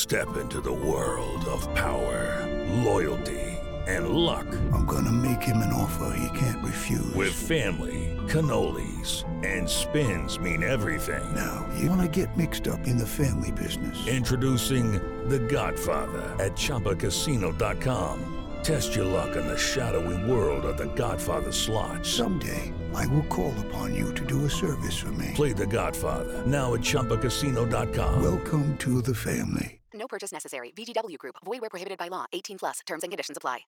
Step into the world of power, loyalty, and luck. I'm gonna make him an offer he can't refuse. With family, cannolis, and spins mean everything. Now, you wanna get mixed up in the family business. Introducing The Godfather at ChumbaCasino.com. Test your luck in the shadowy world of The Godfather slot. Someday, I will call upon you to do a service for me. Play The Godfather now at ChumbaCasino.com. Welcome to the family. No purchase necessary. VGW Group. Void where prohibited by law. 18 plus. Terms and conditions apply.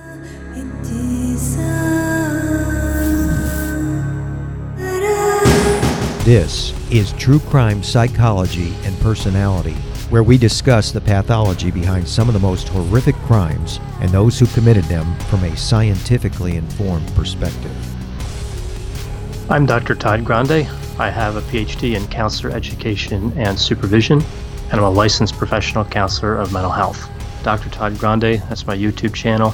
This is True Crime Psychology and Personality, where we discuss the pathology behind some of the most horrific crimes and those who committed them from a scientifically informed perspective. I'm Dr. Todd Grande. I have a PhD in counselor education and supervision, and I'm a licensed professional counselor of mental health. Dr. Todd Grande, that's my YouTube channel.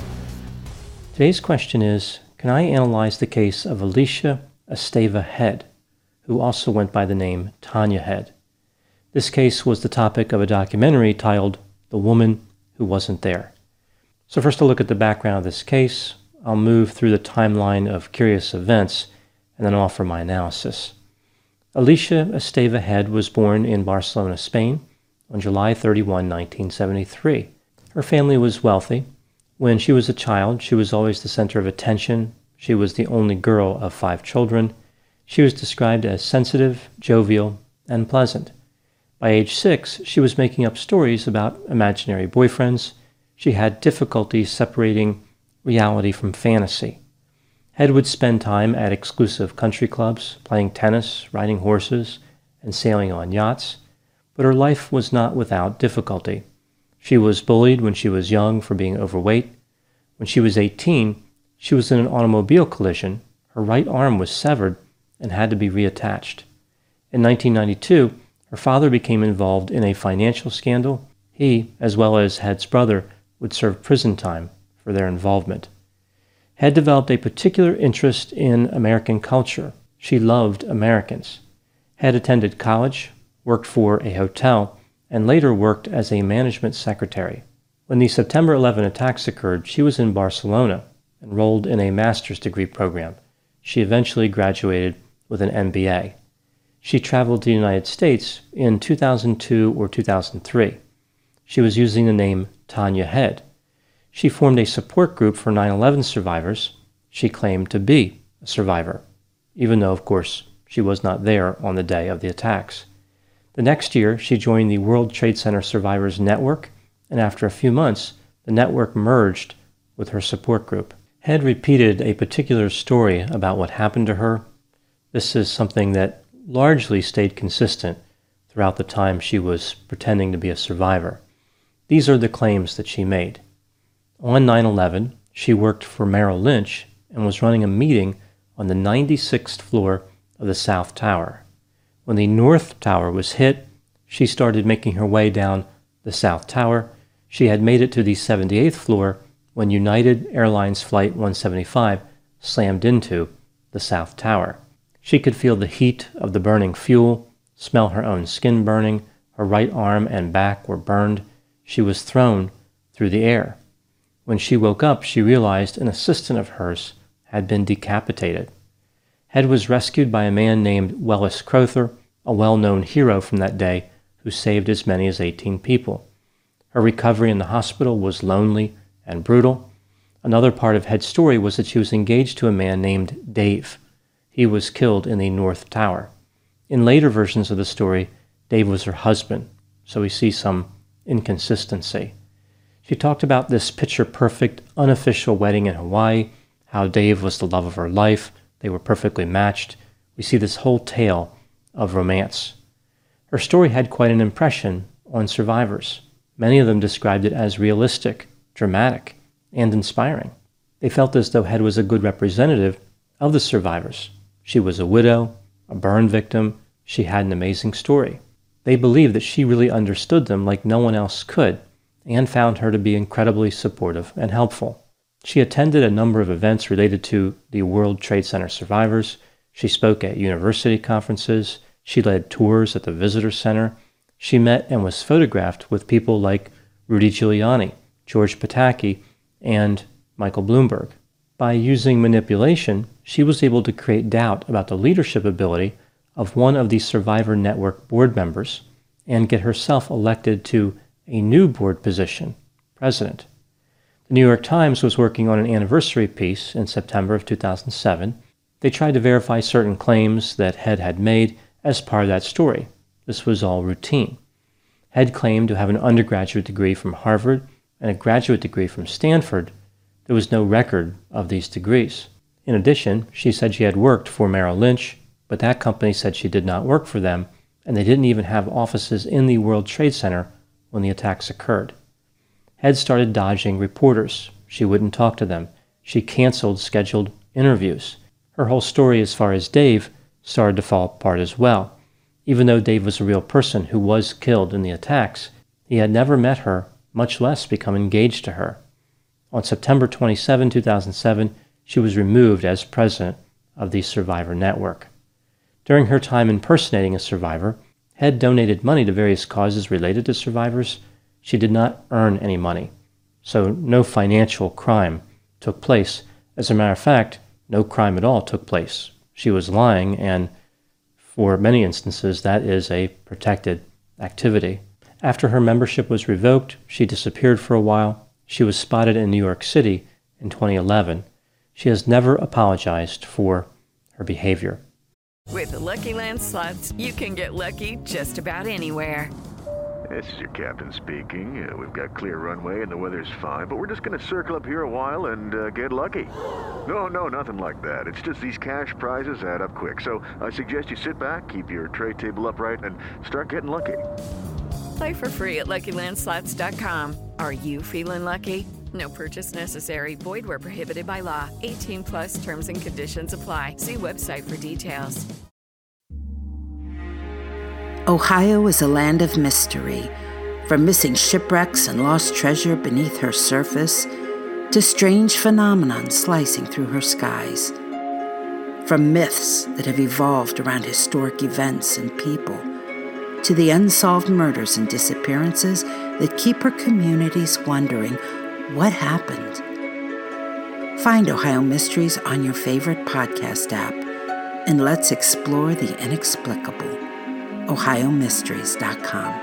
Today's question is, can I analyze the case of Alicia Esteva Head, who also went by the name Tanya Head? This case was the topic of a documentary titled The Woman Who Wasn't There. So first a look at the background of this case. I'll move through the timeline of curious events and then offer my analysis. Alicia Esteva Head was born in Barcelona, Spain on July 31, 1973. Her family was wealthy. When she was a child, she was always the center of attention. She was the only girl of 5 children. She was described as sensitive, jovial, and pleasant. By age 6, she was making up stories about imaginary boyfriends. She had difficulty separating reality from fantasy. Head would spend time at exclusive country clubs, playing tennis, riding horses, and sailing on yachts. But her life was not without difficulty. She was bullied when she was young for being overweight. When she was 18, she was in an automobile collision. Her right arm was severed and had to be reattached. In 1992, her father became involved in a financial scandal. He, as well as Head's brother, would serve prison time for their involvement. Head developed a particular interest in American culture. She loved Americans. Head attended college, worked for a hotel, and later worked as a management secretary. When the September 11 attacks occurred, she was in Barcelona, enrolled in a master's degree program. She eventually graduated with an MBA. She traveled to the United States in 2002 or 2003. She was using the name Tanya Head. She formed a support group for 9/11 survivors. She claimed to be a survivor, even though, of course, she was not there on the day of the attacks. The next year, she joined the World Trade Center Survivors Network, and after a few months, the network merged with her support group. Head repeated a particular story about what happened to her. This is something that largely stayed consistent throughout the time she was pretending to be a survivor. These are the claims that she made. On 9/11, she worked for Merrill Lynch and was running a meeting on the 96th floor of the South Tower. When the North Tower was hit, she started making her way down the South Tower. She had made it to the 78th floor when United Airlines Flight 175 slammed into the South Tower. She could feel the heat of the burning fuel, smell her own skin burning. Her right arm and back were burned. She was thrown through the air. When she woke up, she realized an assistant of hers had been decapitated. Head was rescued by a man named Welles Crowther, a well-known hero from that day who saved as many as 18 people. Her recovery in the hospital was lonely and brutal. Another part of Head's story was that she was engaged to a man named Dave. He was killed in the North Tower. In later versions of the story, Dave was her husband, so we see some inconsistency. She talked about this picture-perfect, unofficial wedding in Hawaii, how Dave was the love of her life. They were perfectly matched. We see this whole tale of romance. Her story had quite an impression on survivors. Many of them described it as realistic, dramatic, and inspiring. They felt as though Head was a good representative of the survivors. She was a widow, a burn victim. She had an amazing story. They believed that she really understood them like no one else could, and found her to be incredibly supportive and helpful. She attended a number of events related to the World Trade Center survivors. She spoke at university conferences. She led tours at the visitor center. She met and was photographed with people like Rudy Giuliani, George Pataki, and Michael Bloomberg. By using manipulation, she was able to create doubt about the leadership ability of one of the Survivor Network board members and get herself elected to a new board position, president. The New York Times was working on an anniversary piece in September of 2007. They tried to verify certain claims that Head had made as part of that story. This was all routine. Head claimed to have an undergraduate degree from Harvard and a graduate degree from Stanford. There was no record of these degrees. In addition, she said she had worked for Merrill Lynch, but that company said she did not work for them, and they didn't even have offices in the World Trade Center when the attacks occurred. Head started dodging reporters. She wouldn't talk to them. She canceled scheduled interviews. Her whole story as far as Dave started to fall apart as well. Even though Dave was a real person who was killed in the attacks, he had never met her, much less become engaged to her. On September 27, 2007, she was removed as president of the Survivor Network. During her time impersonating a survivor, Head donated money to various causes related to survivors. She did not earn any money, so no financial crime took place. As a matter of fact, no crime at all took place. She was lying, and for many instances, that is a protected activity. After her membership was revoked, she disappeared for a while. She was spotted in New York City in 2011. She has never apologized for her behavior. With the Lucky Land Slots, you can get lucky just about anywhere. This is your captain speaking. We've got clear runway and the weather's fine, but we're just going to circle up here a while and get lucky. No, nothing like that. It's just these cash prizes add up quick. So I suggest you sit back, keep your tray table upright, and start getting lucky. Play for free at LuckyLandSlots.com. Are you feeling lucky? No purchase necessary. Void where prohibited by law. 18+ terms and conditions apply. See website for details. Ohio is a land of mystery. From missing shipwrecks and lost treasure beneath her surface to strange phenomenon slicing through her skies. From myths that have evolved around historic events and people to the unsolved murders and disappearances that keep her communities wondering what happened. Find Ohio Mysteries on your favorite podcast app and let's explore the inexplicable. OhioMysteries.com.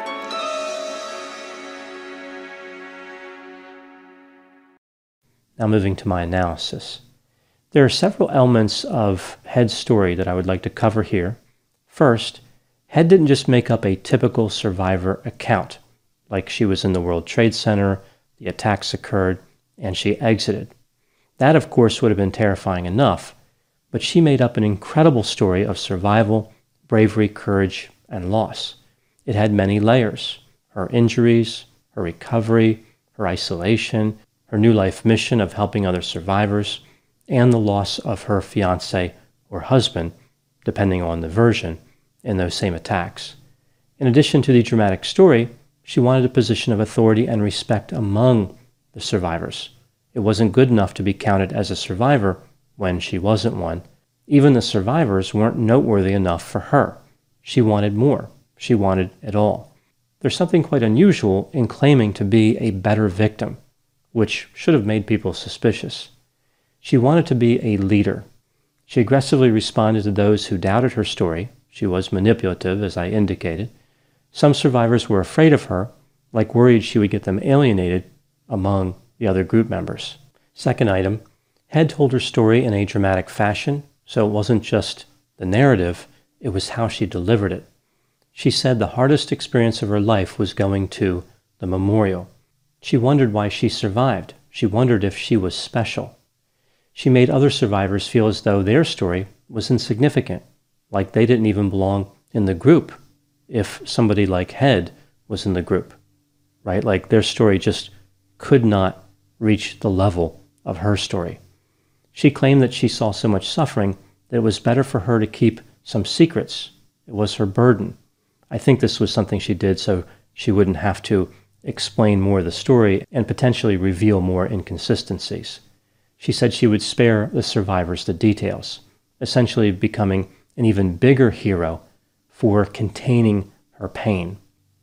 Now moving to my analysis. There are several elements of Head's story that I would like to cover here. First, Head didn't just make up a typical survivor account, like she was in the World Trade Center, the attacks occurred, and she exited. That, of course, would have been terrifying enough, but she made up an incredible story of survival, bravery, courage, and loss. It had many layers: her injuries, her recovery, her isolation, her new life mission of helping other survivors, and the loss of her fiancé or husband, depending on the version, in those same attacks. In addition to the dramatic story, she wanted a position of authority and respect among the survivors. It wasn't good enough to be counted as a survivor when she wasn't one. Even the survivors weren't noteworthy enough for her. She wanted more. She wanted it all. There's something quite unusual in claiming to be a better victim, which should have made people suspicious. She wanted to be a leader. She aggressively responded to those who doubted her story. She was manipulative, as I indicated. Some survivors were afraid of her, like worried she would get them alienated among the other group members. Second item, Head told her story in a dramatic fashion, so it wasn't just the narrative, it was how she delivered it. She said the hardest experience of her life was going to the memorial. She wondered why she survived. She wondered if she was special. She made other survivors feel as though their story was insignificant, like they didn't even belong in the group if somebody like Head was in the group, right? Like their story just could not reach the level of her story. She claimed that she saw so much suffering that it was better for her to keep some secrets. It was her burden. I think this was something she did so she wouldn't have to explain more of the story and potentially reveal more inconsistencies. She said she would spare the survivors the details, essentially becoming an even bigger hero for containing her pain.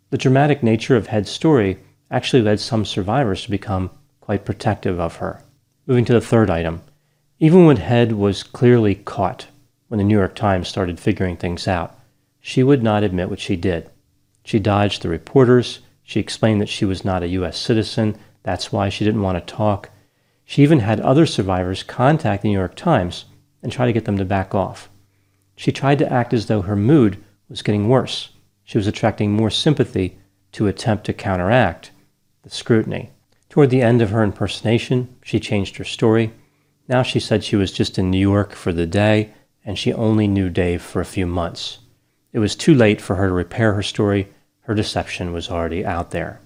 The dramatic nature of Head's story actually led some survivors to become quite protective of her. Moving to the third item. Even when Head was clearly caught, when the New York Times started figuring things out, she would not admit what she did. She dodged the reporters. She explained that she was not a U.S. citizen. That's why she didn't want to talk. She even had other survivors contact the New York Times and try to get them to back off. She tried to act as though her mood was getting worse. She was attracting more sympathy to attempt to counteract the scrutiny. Toward the end of her impersonation, she changed her story. Now she said she was just in New York for the day and she only knew Dave for a few months. It was too late for her to repair her story. Her deception was already out there.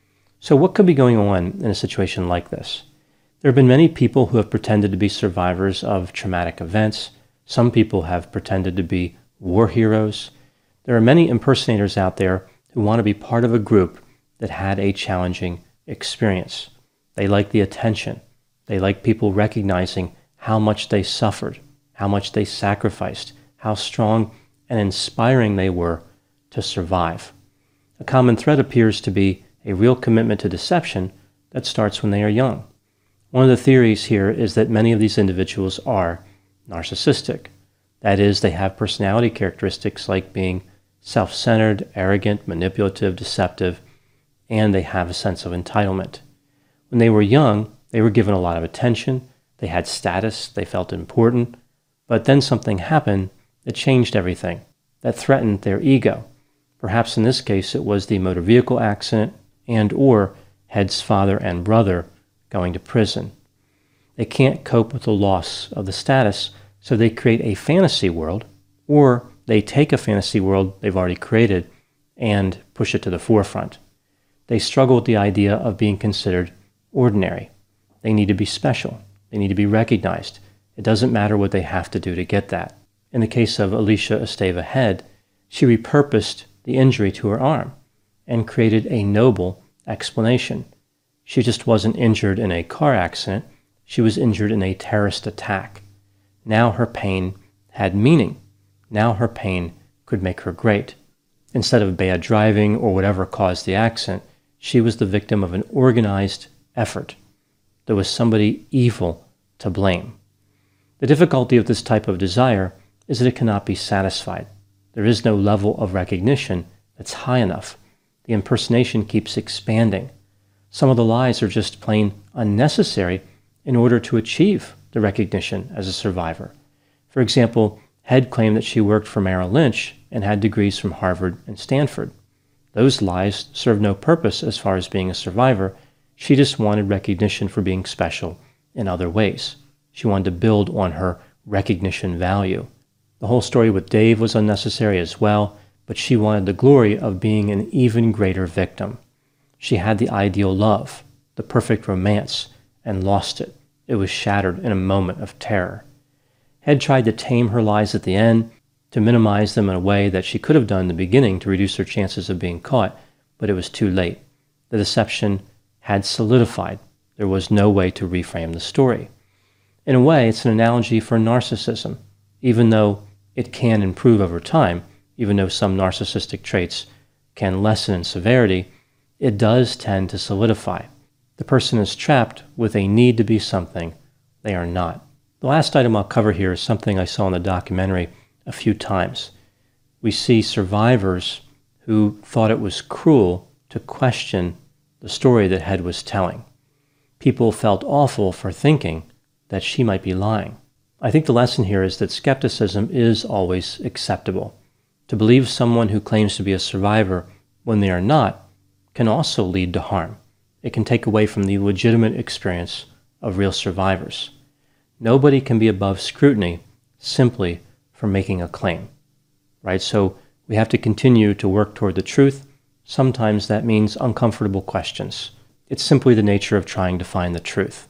So what could be going on in a situation like this? There have been many people who have pretended to be survivors of traumatic events. Some people have pretended to be war heroes. There are many impersonators out there who want to be part of a group that had a challenging experience. They like the attention. They like people recognizing how much they suffered, how much they sacrificed, how strong and inspiring they were to survive. A common thread appears to be a real commitment to deception that starts when they are young. One of the theories here is that many of these individuals are narcissistic. That is, they have personality characteristics like being self-centered, arrogant, manipulative, deceptive, and they have a sense of entitlement. When they were young, they were given a lot of attention, they had status, they felt important, but then something happened that changed everything, that threatened their ego. Perhaps in this case it was the motor vehicle accident and or Head's father and brother going to prison. They can't cope with the loss of the status, so they create a fantasy world, or they take a fantasy world they've already created and push it to the forefront. They struggle with the idea of being considered ordinary. They need to be special. They need to be recognized. It doesn't matter what they have to do to get that. In the case of Alicia Esteva Head, she repurposed the injury to her arm and created a noble explanation. She just wasn't injured in a car accident. She was injured in a terrorist attack. Now her pain had meaning. Now her pain could make her great. Instead of bad driving or whatever caused the accident, she was the victim of an organized effort. There was somebody evil to blame. The difficulty of this type of desire is that it cannot be satisfied. There is no level of recognition that's high enough. The impersonation keeps expanding. Some of the lies are just plain unnecessary in order to achieve the recognition as a survivor. For example, Head claimed that she worked for Merrill Lynch and had degrees from Harvard and Stanford. Those lies served no purpose as far as being a survivor. She just wanted recognition for being special in other ways. She wanted to build on her recognition value. The whole story with Dave was unnecessary as well, but she wanted the glory of being an even greater victim. She had the ideal love, the perfect romance, and lost it. It was shattered in a moment of terror. Head tried to tame her lies at the end, to minimize them in a way that she could have done in the beginning to reduce her chances of being caught, but it was too late. The deception had solidified. There was no way to reframe the story. In a way, it's an analogy for narcissism. Even though it can improve over time, even though some narcissistic traits can lessen in severity, it does tend to solidify. The person is trapped with a need to be something they are not. The last item I'll cover here is something I saw in the documentary a few times. We see survivors who thought it was cruel to question the story that Head was telling. People felt awful for thinking that she might be lying. I think the lesson here is that skepticism is always acceptable. To believe someone who claims to be a survivor when they are not can also lead to harm. It can take away from the legitimate experience of real survivors. Nobody can be above scrutiny simply for making a claim, right? So we have to continue to work toward the truth. Sometimes that means uncomfortable questions. It's simply the nature of trying to find the truth.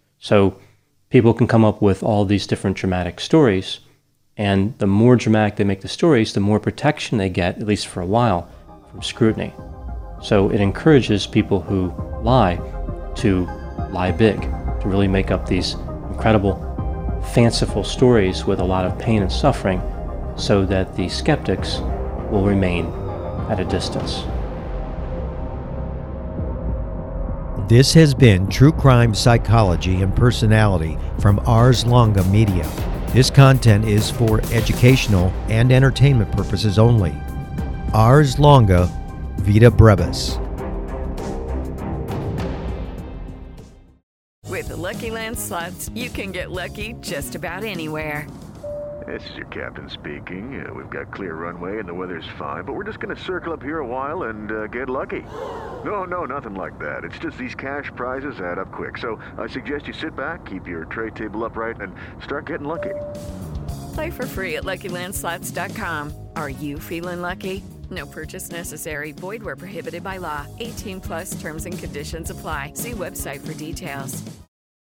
So people can come up with all these different dramatic stories, and the more dramatic they make the stories, the more protection they get, at least for a while, from scrutiny. So it encourages people who lie to lie big, to really make up these incredible, fanciful stories with a lot of pain and suffering so that the skeptics will remain at a distance. This has been True Crime Psychology and Personality from Ars Longa Media. This content is for educational and entertainment purposes only. Ars Longa, Vita Brevis. With the Lucky Land Slots, you can get lucky just about anywhere. This is your captain speaking. We've got clear runway and the weather's fine, but we're just going to circle up here a while and get lucky. No, nothing like that. It's just these cash prizes add up quick. So I suggest you sit back, keep your tray table upright, and start getting lucky. Play for free at LuckyLandSlots.com. Are you feeling lucky? No purchase necessary. Void where prohibited by law. 18+ terms and conditions apply. See website for details.